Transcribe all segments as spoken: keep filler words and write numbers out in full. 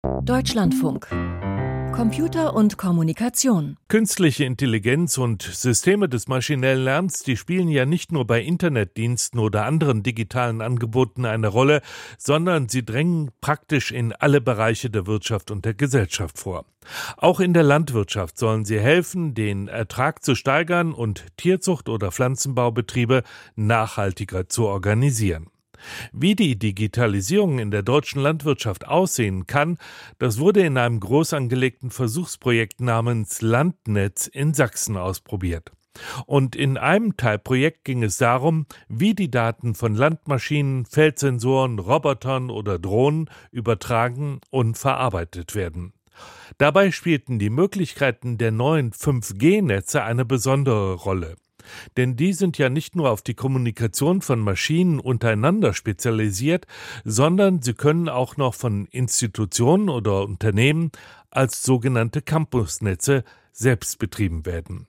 Deutschlandfunk. Computer und Kommunikation. Künstliche Intelligenz und Systeme des maschinellen Lernens, die spielen ja nicht nur bei Internetdiensten oder anderen digitalen Angeboten eine Rolle, sondern sie drängen praktisch in alle Bereiche der Wirtschaft und der Gesellschaft vor. Auch in der Landwirtschaft sollen sie helfen, den Ertrag zu steigern und Tierzucht- oder Pflanzenbaubetriebe nachhaltiger zu organisieren. Wie die Digitalisierung in der deutschen Landwirtschaft aussehen kann, das wurde in einem groß angelegten Versuchsprojekt namens Landnetz in Sachsen ausprobiert. Und in einem Teilprojekt ging es darum, wie die Daten von Landmaschinen, Feldsensoren, Robotern oder Drohnen übertragen und verarbeitet werden. Dabei spielten die Möglichkeiten der neuen fünf G Netze eine besondere Rolle. Denn die sind ja nicht nur auf die Kommunikation von Maschinen untereinander spezialisiert, sondern sie können auch noch von Institutionen oder Unternehmen als sogenannte Campusnetze selbst betrieben werden.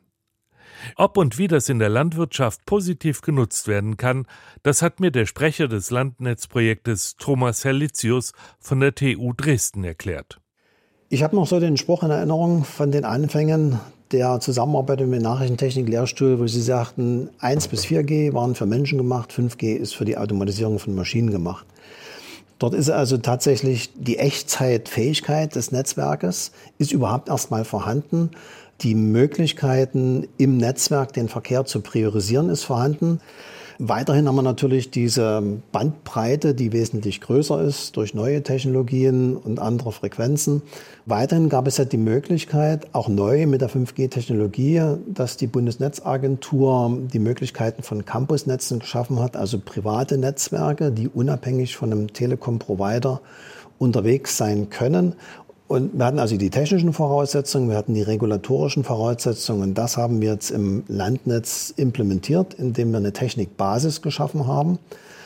Ob und wie das in der Landwirtschaft positiv genutzt werden kann, das hat mir der Sprecher des Landnetzprojektes Thomas Herlitzius von der T U Dresden erklärt. Ich habe noch so den Spruch in Erinnerung von den Anfängen der Zusammenarbeit mit dem Nachrichtentechnik-Lehrstuhl, wo sie sagten, eins bis vier G waren für Menschen gemacht, fünf G ist für die Automatisierung von Maschinen gemacht. Dort ist also tatsächlich die Echtzeitfähigkeit des Netzwerkes ist überhaupt erstmal vorhanden. Die Möglichkeiten im Netzwerk, den Verkehr zu priorisieren, ist vorhanden. Weiterhin haben wir natürlich diese Bandbreite, die wesentlich größer ist durch neue Technologien und andere Frequenzen. Weiterhin gab es ja die Möglichkeit, auch neu mit der fünf G Technologie, dass die Bundesnetzagentur die Möglichkeiten von Campusnetzen geschaffen hat, also private Netzwerke, die unabhängig von einem Telekom-Provider unterwegs sein können. Und wir hatten also die technischen Voraussetzungen, wir hatten die regulatorischen Voraussetzungen und das haben wir jetzt im Landnetz implementiert, indem wir eine Technikbasis geschaffen haben,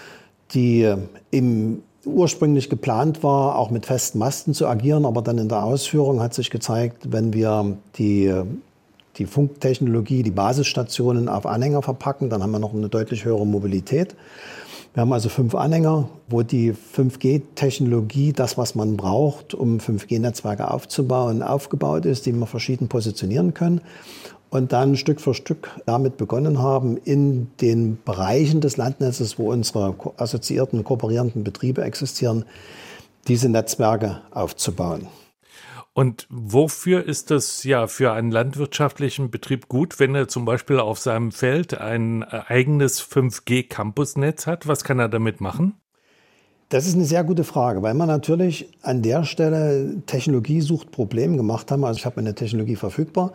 die im ursprünglich geplant war, auch mit festen Masten zu agieren, aber dann in der Ausführung hat sich gezeigt, wenn wir die, die Funktechnologie, die Basisstationen auf Anhänger verpacken, dann haben wir noch eine deutlich höhere Mobilität. Wir haben also fünf Anhänger, wo die fünf G Technologie, das, was man braucht, um fünf G Netzwerke aufzubauen, aufgebaut ist, die wir verschieden positionieren können. Und dann Stück für Stück damit begonnen haben, in den Bereichen des Landnetzes, wo unsere assoziierten, kooperierenden Betriebe existieren, diese Netzwerke aufzubauen. Und wofür ist das ja für einen landwirtschaftlichen Betrieb gut, wenn er zum Beispiel auf seinem Feld ein eigenes fünf G Campusnetz hat? Was kann er damit machen? Das ist eine sehr gute Frage, weil man natürlich an der Stelle Technologie sucht Problem gemacht haben. Also ich habe eine Technologie verfügbar.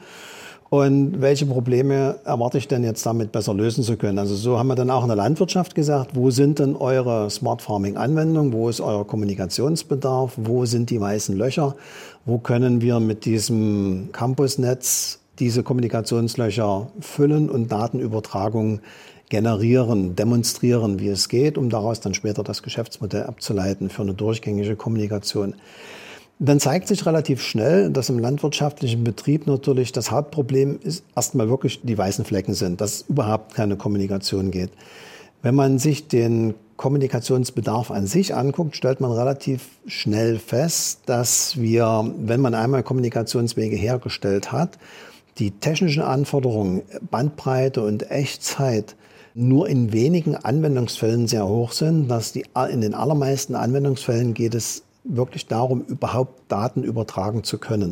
Und welche Probleme erwarte ich denn jetzt damit besser lösen zu können? Also so haben wir dann auch in der Landwirtschaft gesagt, wo sind denn eure Smart Farming Anwendungen? Wo ist euer Kommunikationsbedarf? Wo sind die weißen Löcher? Wo können wir mit diesem Campusnetz diese Kommunikationslöcher füllen und Datenübertragung generieren, demonstrieren, wie es geht, um daraus dann später das Geschäftsmodell abzuleiten für eine durchgängige Kommunikation. Dann zeigt sich relativ schnell, dass im landwirtschaftlichen Betrieb natürlich das Hauptproblem ist, erstmal wirklich die weißen Flecken sind, dass überhaupt keine Kommunikation geht. Wenn man sich den Kommunikationsbedarf an sich anguckt, stellt man relativ schnell fest, dass wir, wenn man einmal Kommunikationswege hergestellt hat, die technischen Anforderungen, Bandbreite und Echtzeit nur in wenigen Anwendungsfällen sehr hoch sind, dass die, in den allermeisten Anwendungsfällen geht es wirklich darum, überhaupt Daten übertragen zu können.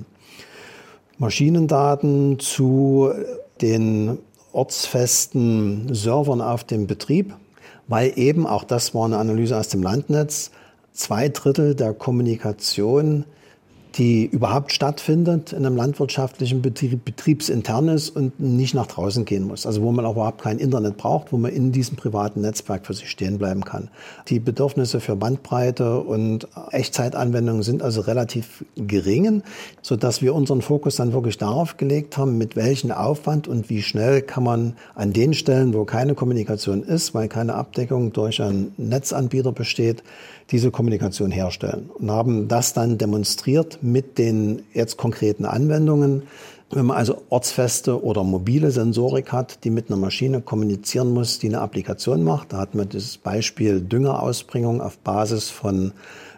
Maschinendaten zu den ortsfesten Servern auf dem Betrieb, weil eben, auch das war eine Analyse aus dem Landnetz, zwei Drittel der Kommunikation, die überhaupt stattfindet in einem landwirtschaftlichen Betrieb, betriebsintern ist und nicht nach draußen gehen muss. Also wo man auch überhaupt kein Internet braucht, wo man in diesem privaten Netzwerk für sich stehen bleiben kann. Die Bedürfnisse für Bandbreite und Echtzeitanwendungen sind also relativ gering, sodass wir unseren Fokus dann wirklich darauf gelegt haben, mit welchem Aufwand und wie schnell kann man an den Stellen, wo keine Kommunikation ist, weil keine Abdeckung durch einen Netzanbieter besteht, diese Kommunikation herstellen und haben das dann demonstriert mit den jetzt konkreten Anwendungen. Wenn man also ortsfeste oder mobile Sensorik hat, die mit einer Maschine kommunizieren muss, die eine Applikation macht, da hat man das Beispiel Düngerausbringung auf Basis von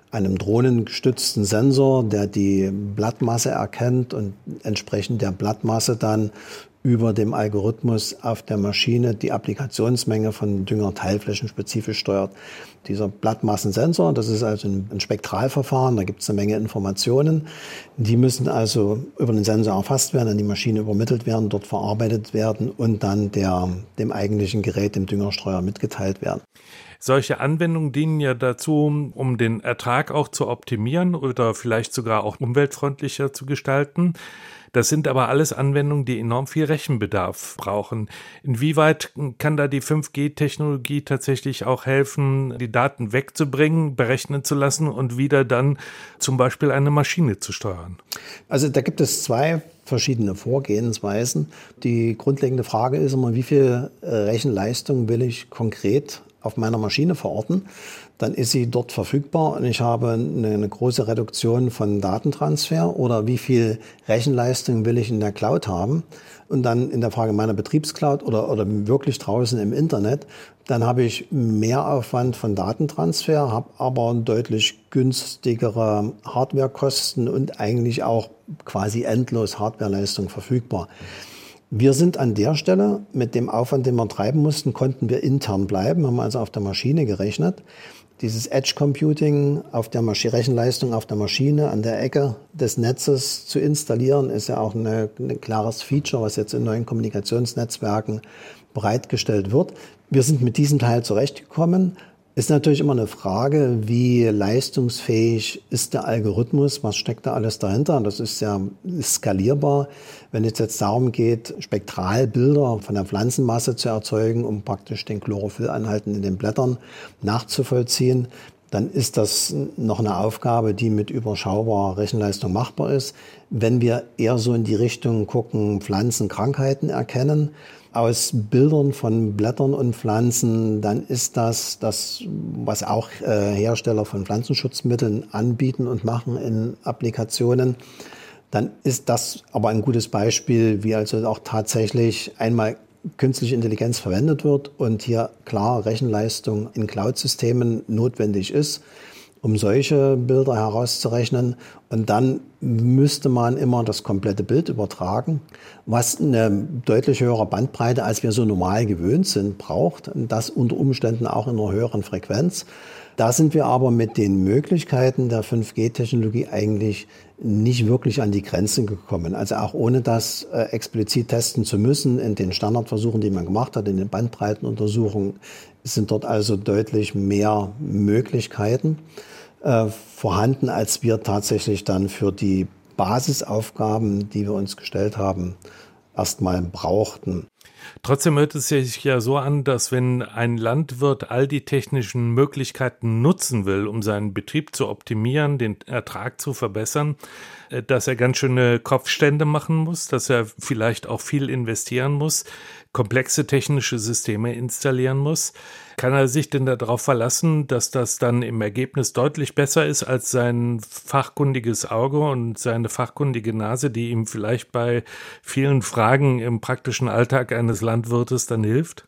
einem drohnengestützten Sensor, der die Blattmasse erkennt und entsprechend der Blattmasse dann über dem Algorithmus auf der Maschine die Applikationsmenge von Dünger-Teilflächen spezifisch steuert. Dieser Blattmassensensor, das ist also ein Spektralverfahren, da gibt es eine Menge Informationen. Die müssen also über den Sensor erfasst werden, an die Maschine übermittelt werden, dort verarbeitet werden und dann der, dem eigentlichen Gerät, dem Düngerstreuer, mitgeteilt werden. Solche Anwendungen dienen ja dazu, um den Ertrag auch zu optimieren oder vielleicht sogar auch umweltfreundlicher zu gestalten. Das sind aber alles Anwendungen, die enorm viel Rechenbedarf brauchen. Inwieweit kann da die fünf G Technologie tatsächlich auch helfen, die Daten wegzubringen, berechnen zu lassen und wieder dann zum Beispiel eine Maschine zu steuern? Also da gibt es zwei verschiedene Vorgehensweisen. Die grundlegende Frage ist immer, wie viel Rechenleistung will ich konkret auf meiner Maschine verorten? Dann ist sie dort verfügbar und ich habe eine, eine große Reduktion von Datentransfer, oder wie viel Rechenleistung will ich in der Cloud haben? Und dann in der Frage meiner Betriebscloud oder, oder wirklich draußen im Internet, dann habe ich mehr Aufwand von Datentransfer, habe aber deutlich günstigere Hardwarekosten und eigentlich auch quasi endlos Hardwareleistung verfügbar. Wir sind an der Stelle mit dem Aufwand, den wir treiben mussten, konnten wir intern bleiben, haben also auf der Maschine gerechnet. Dieses Edge Computing auf der Masch- Rechenleistung auf der Maschine an der Ecke des Netzes zu installieren, ist ja auch eine, ein klares Feature, was jetzt in neuen Kommunikationsnetzwerken bereitgestellt wird. Wir sind mit diesem Teil zurechtgekommen. Ist natürlich immer eine Frage, wie leistungsfähig ist der Algorithmus, was steckt da alles dahinter? Das ist ja skalierbar. Wenn es jetzt darum geht, Spektralbilder von der Pflanzenmasse zu erzeugen, um praktisch den Chlorophyllanhalten in den Blättern nachzuvollziehen, dann ist das noch eine Aufgabe, die mit überschaubarer Rechenleistung machbar ist. Wenn wir eher so in die Richtung gucken, Pflanzenkrankheiten erkennen, aus Bildern von Blättern und Pflanzen, dann ist das das, was auch äh, Hersteller von Pflanzenschutzmitteln anbieten und machen in Applikationen. Dann ist das aber ein gutes Beispiel, wie also auch tatsächlich einmal künstliche Intelligenz verwendet wird und hier klar Rechenleistung in Cloud-Systemen notwendig ist, um solche Bilder herauszurechnen. Und dann müsste man immer das komplette Bild übertragen, was eine deutlich höhere Bandbreite, als wir so normal gewöhnt sind, braucht. Und das unter Umständen auch in einer höheren Frequenz. Da sind wir aber mit den Möglichkeiten der fünf G Technologie eigentlich nicht wirklich an die Grenzen gekommen. Also auch ohne das äh, explizit testen zu müssen, in den Standardversuchen, die man gemacht hat, in den Bandbreitenuntersuchungen, sind dort also deutlich mehr Möglichkeiten äh, vorhanden, als wir tatsächlich dann für die Basisaufgaben, die wir uns gestellt haben, erstmal brauchten. Trotzdem hört es sich ja so an, dass wenn ein Landwirt all die technischen Möglichkeiten nutzen will, um seinen Betrieb zu optimieren, den Ertrag zu verbessern, dass er ganz schöne Kopfstände machen muss, dass er vielleicht auch viel investieren muss, komplexe technische Systeme installieren muss. Kann er sich denn darauf verlassen, dass das dann im Ergebnis deutlich besser ist als sein fachkundiges Auge und seine fachkundige Nase, die ihm vielleicht bei vielen Fragen im praktischen Alltag eines Landwirtes dann hilft?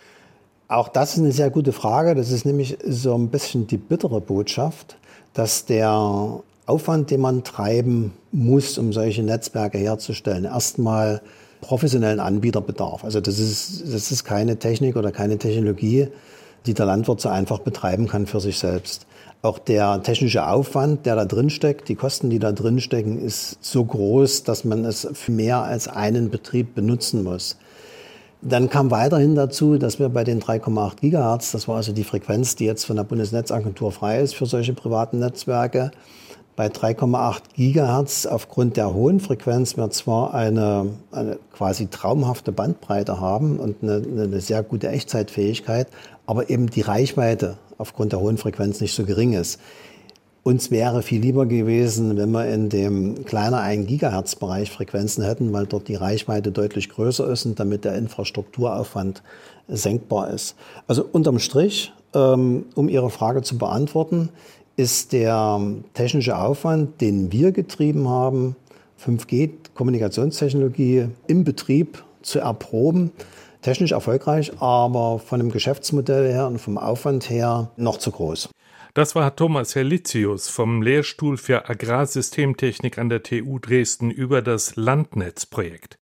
Auch das ist eine sehr gute Frage. Das ist nämlich so ein bisschen die bittere Botschaft, dass der Aufwand, den man treiben muss, um solche Netzwerke herzustellen, erstmal professionellen Anbieterbedarf. Also das ist, das ist keine Technik oder keine Technologie, die der Landwirt so einfach betreiben kann für sich selbst. Auch der technische Aufwand, der da drin steckt, die Kosten, die da drin stecken, ist so groß, dass man es für mehr als einen Betrieb benutzen muss. Dann kam weiterhin dazu, dass wir bei den drei Komma acht Gigahertz, das war also die Frequenz, die jetzt von der Bundesnetzagentur frei ist für solche privaten Netzwerke, bei drei Komma acht Gigahertz aufgrund der hohen Frequenz wir zwar eine, eine quasi traumhafte Bandbreite haben und eine, eine sehr gute Echtzeitfähigkeit, aber eben die Reichweite aufgrund der hohen Frequenz nicht so gering ist. Uns wäre viel lieber gewesen, wenn wir in dem kleiner ein Gigahertz Bereich Frequenzen hätten, weil dort die Reichweite deutlich größer ist und damit der Infrastrukturaufwand senkbar ist. Also unterm Strich, um Ihre Frage zu beantworten, ist der technische Aufwand, den wir getrieben haben, fünf G Kommunikationstechnologie im Betrieb zu erproben, technisch erfolgreich, aber von dem Geschäftsmodell her und vom Aufwand her noch zu groß. Das war Thomas Helitius vom Lehrstuhl für Agrarsystemtechnik an der T U Dresden über das Landnetzprojekt.